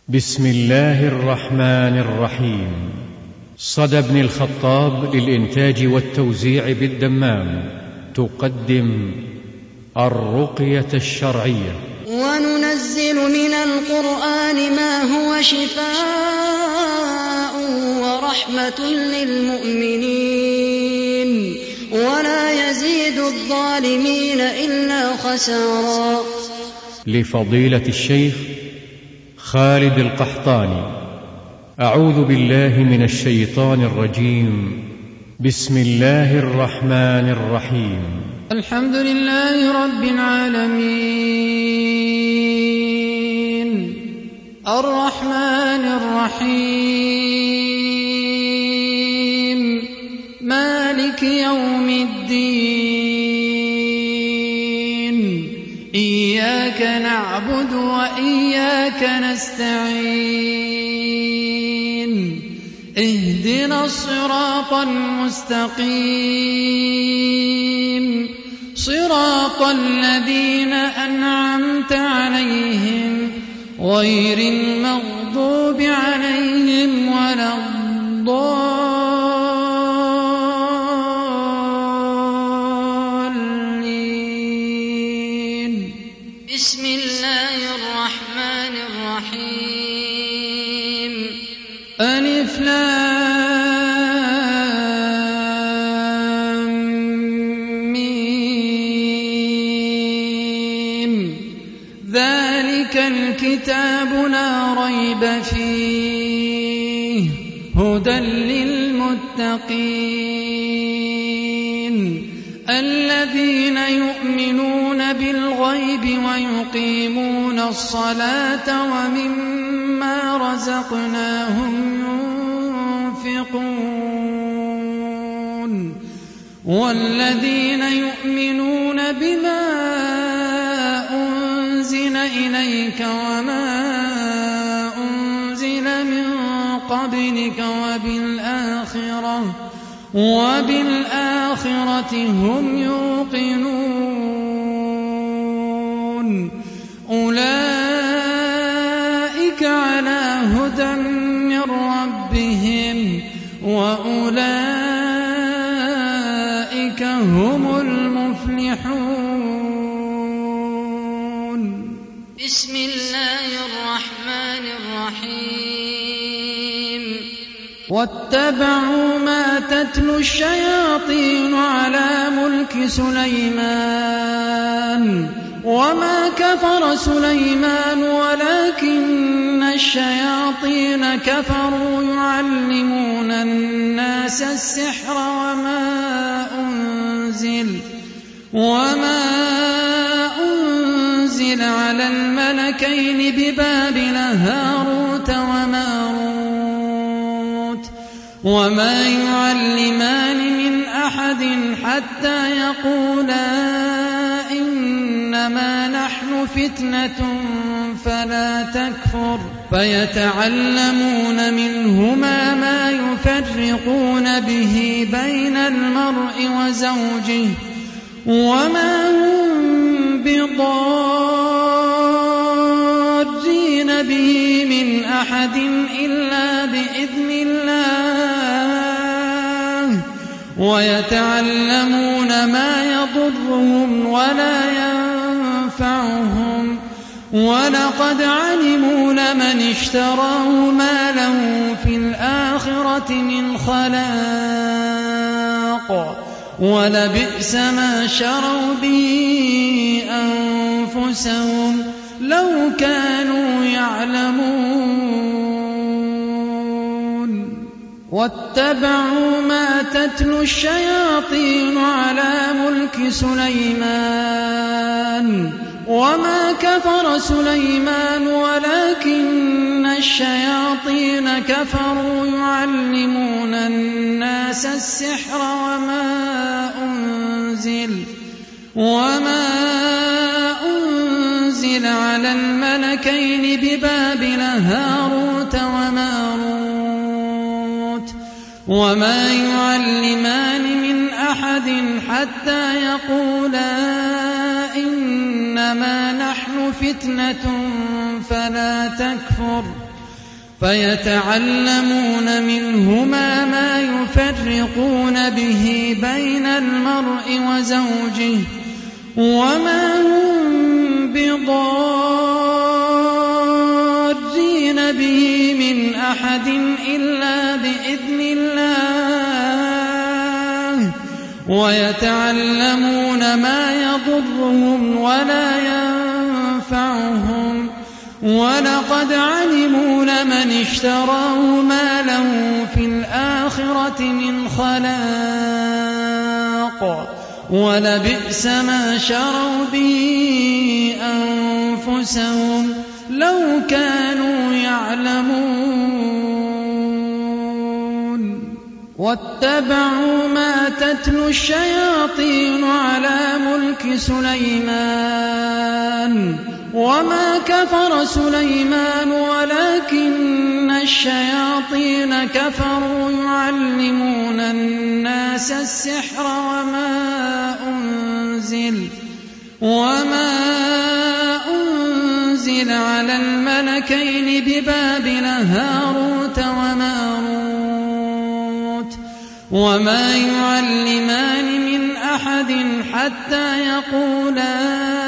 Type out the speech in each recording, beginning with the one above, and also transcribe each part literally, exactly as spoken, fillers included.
بسم الله الرحمن الرحيم. صدى بن الخطاب للإنتاج والتوزيع بالدمام تقدم الرقية الشرعية. وننزل من القرآن ما هو شفاء ورحمة للمؤمنين ولا يزيد الظالمين إلا خسارا. لفضيلة الشيخ خالد القحطاني. أعوذ بالله من الشيطان الرجيم. بسم الله الرحمن الرحيم. الحمد لله رب العالمين الرحمن الرحيم مالك يوم الدين إياك نعبد وإياك نستعين اهدنا الصراط المستقيم صراط الذين أنعمت عليهم غير المغضوب عليهم ولا الضالين. بسم الله الرحمن الرحيم. ألف لام ميم ذلك الكتاب لا ريب فيه هدى للمتقين الذين يؤمنون بالغيب ويقيمون الصلاة ومما رزقناهم ينفقون والذين يؤمنون بما أنزل إليك وما أنزل من قبلك وبالآخرة وبالآخرة هم يوقنون أولئك على هدى من ربهم وأولئك هم المفلحون. بسم الله الرحمن الرحيم. واتبعوا ما تتلو الشياطين على ملك سليمان وما كفر سليمان ولكن الشياطين كفروا يعلمون الناس السحر وما أنزل وما أنزل على الملكين ببابل هاروت وماروت وما يعلمان من أحد حتى يقولا إنما نحن فتنة فلا تكفر فيتعلمون منهما ما يفرقون به بين المرء وزوجه وما هم بضارين به من أحد إلا بإذن الله ويتعلمون ما يضرهم ولا ينفعهم ولقد علموا لمن اشتراه ما له في الآخرة من خلاق ولبئس ما شروا به أنفسهم لو كانوا يعلمون. واتبعوا ما تتلو الشياطين على ملك سليمان وما كفر سليمان ولكن الشياطين كفروا يعلمون الناس السحر وما أنزل وما أنزل على الملكين ببابل هاروت وماروت وما يعلمان من أحد حتى يقولا إنما نحن فتنة فلا تكفر فيتعلمون منهما ما يفرقون به بين المرء وزوجه وما هم بضارين به من أحد إلا بإذن الله ويتعلمون ما يضرهم ولا ينفعهم ولقد علموا لمن اشتراه ما له في الآخرة من خلاق ولبئس ما شروا به أنفسهم لو كانوا يعلمون واتبعوا ما تتلو الشياطين على ملك سليمان وما كفر سليمان ولكن الشياطين كفروا يعلمون الناس السحر وما أنزل وما أنزل على الملكين ببابل هاروت وماروت وما يعلمان من أحد حتى يقولا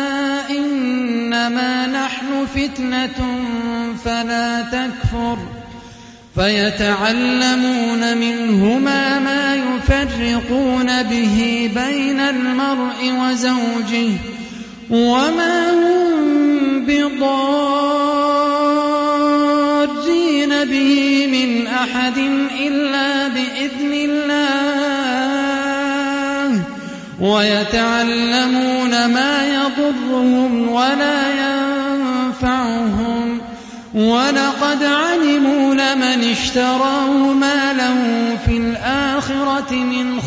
إنما نحن فتنة فلا تكفر فيتعلمون منهما ما يفرقون به بين المرء وزوجه وما هم بضارين به من أحد إلا بإذن الله ويتعلمون ما يضرهم ولا ينفعهم ولقد علموا لمن اشتراه ما له في الآخرة من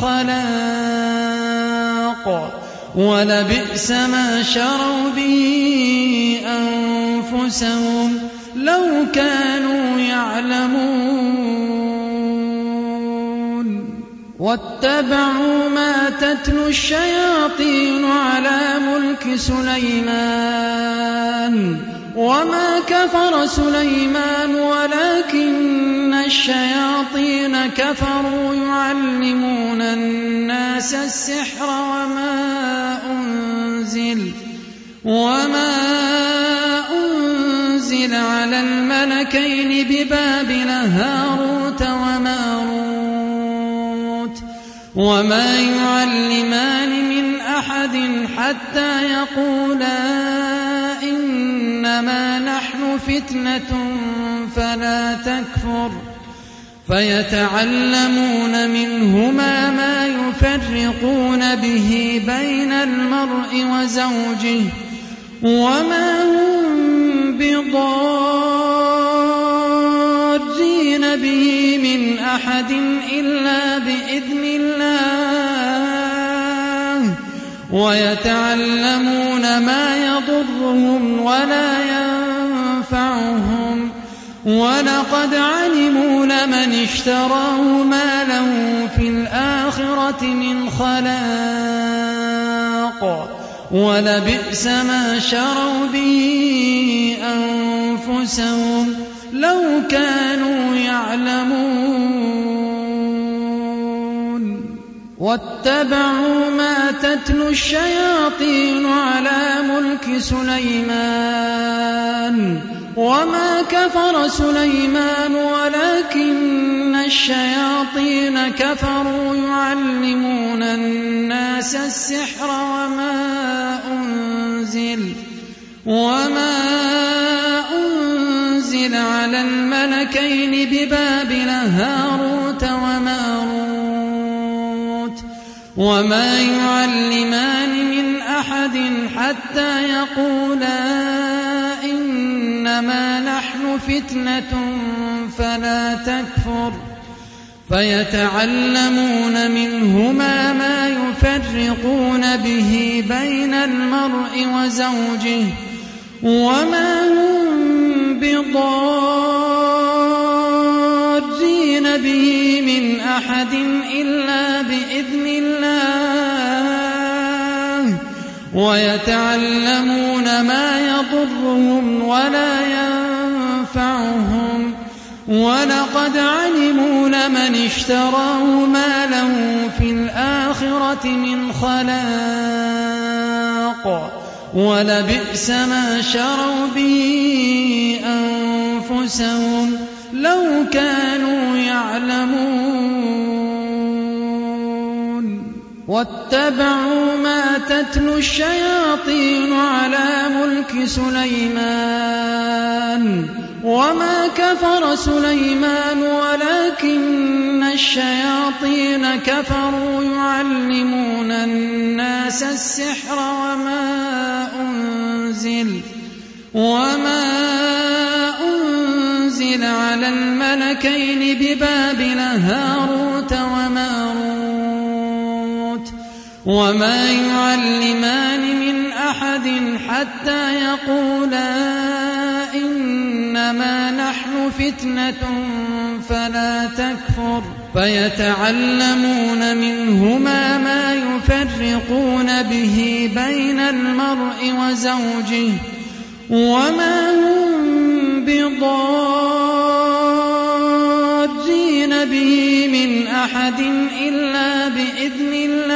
خلاق ولبئس ما شروا به أنفسهم لو كانوا يعلمون واتبعوا ما تتلو الشياطين على ملك سليمان وما كفر سليمان ولكن الشياطين كفروا يعلمون الناس السحر وما أنزل وما أنزل على الملكين ببابل هاروت وماروت وما يعلمان من أحد حتى يقولا إنما نحن فتنة فلا تكفر فيتعلمون منهما ما يفرقون به بين المرء وزوجه وما هم بضارين به من أحد إلا بإذن الله ويتعلمون ما يضرهم ولا ينفعهم ولقد علموا لمن اشتراه ما له في الآخرة من خلاق ولبئس ما شروا به أنفسهم لو كانوا يعلمون واتبعوا ما تتلو الشياطين على ملك سليمان وما كفر سليمان ولكن الشياطين كفروا يعلمون الناس السحر وما أنزل وما أنزل على الملكين ببابل هاروت وماروت وما يعلمان من أحد حتى يقولا إنما نحن فتنة فلا تكفر فيتعلمون منهما ما يفرقون به بين المرء وزوجه وما هم بضارين به من أحد إلا بإذن الله ويتعلمون ما يضرهم ولا ينفعهم ولقد علموا لمن اشتراه ما له في الآخرة من خلاق ولبئس ما شروا به أنفسهم لو كانوا يعلمون واتبعوا ما تتلو الشياطين على ملك سليمان وما كفر سليمان ولكن الشياطين كفروا يعلمون الناس السحر وما أنزل وما أنزل على الملكين ببابل هاروت وماروت وما يعلمان من أحد حتى يقولا إنما نحن فتنة فلا تكفر فيتعلمون منهما ما يفرقون به بين المرء وزوجه وما هم بضارين به من أحد إلا بإذن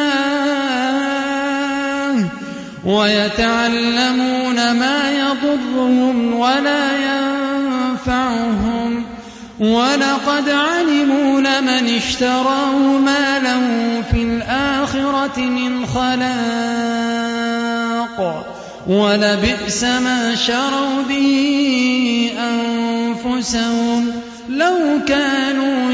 الله ويتعلمون ما يضرهم ولا ينفعهم ولقد علموا لمن اشتراه ما له في الآخرة من خلاق ولبئس ما شروا به أنفسهم لو كانوا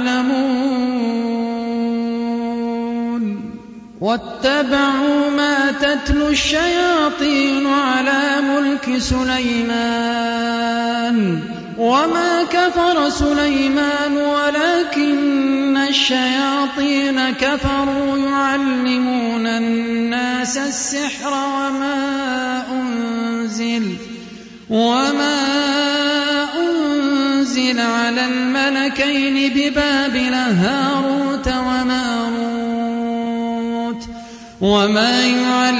يعلمون واتبعوا ما تتلو الشياطين على ملك سليمان وما كفر سليمان ولكن الشياطين كفروا يعلمون الناس السحر وما أنزل وما أنزل على الملكين ببابل هاروت وماروت وما يعلمون